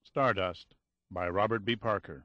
Stardust by Robert B. Parker.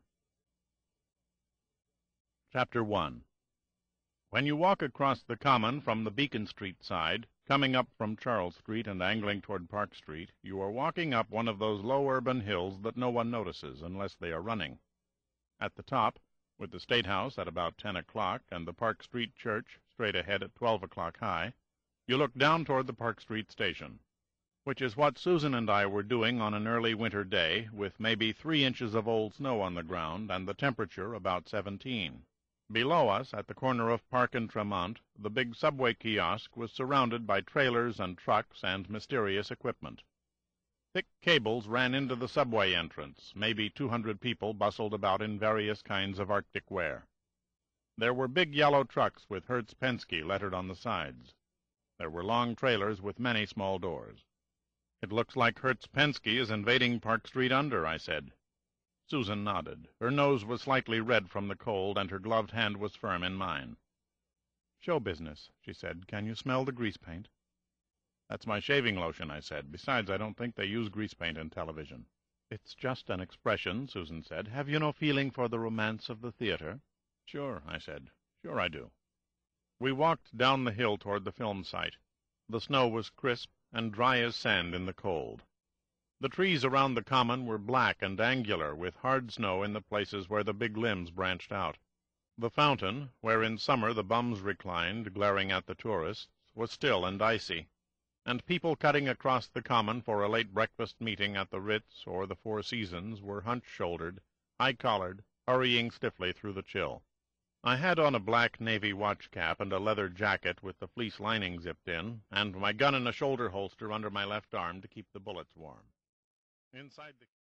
Chapter 1. When you walk across the Common from the Beacon Street side, coming up from Charles Street and angling toward Park Street, you are walking up one of those low urban hills that no one notices unless they are running. At the top, with the State House at about 10 o'clock and the Park Street Church straight ahead at 12 o'clock high, you look down toward the Park Street station, which is what Susan and I were doing on an early winter day, with maybe 3 inches of old snow on the ground and the temperature about 17. Below us, at the corner of Park and Tremont, the big subway kiosk was surrounded by trailers and trucks and mysterious equipment. Thick cables ran into the subway entrance. Maybe 200 people bustled about in various kinds of Arctic wear. There were big yellow trucks with Hertz Penske lettered on the sides. There were long trailers with many small doors. "It looks like Hertz Penske is invading Park Street under," I said. Susan nodded. Her nose was slightly red from the cold, and her gloved hand was firm in mine. "Show business," she said. "Can you smell the grease paint?" "That's my shaving lotion," I said. "Besides, I don't think they use grease paint in television." "It's just an expression," Susan said. "Have you no feeling for the romance of the theater?" "Sure," I said. "Sure I do." We walked down the hill toward the film site. The snow was crisp and dry as sand in the cold. The trees around the Common were black and angular, with hard snow in the places where the big limbs branched out. The fountain, where in summer the bums reclined, glaring at the tourists, was still and icy, and people cutting across the Common for a late breakfast meeting at the Ritz or the Four Seasons were hunch-shouldered, high-collared, hurrying stiffly through the chill. I had on a black navy watch-cap and a leather jacket with the fleece lining zipped in, and my gun in a shoulder holster under my left arm to keep the bullets warm. Inside the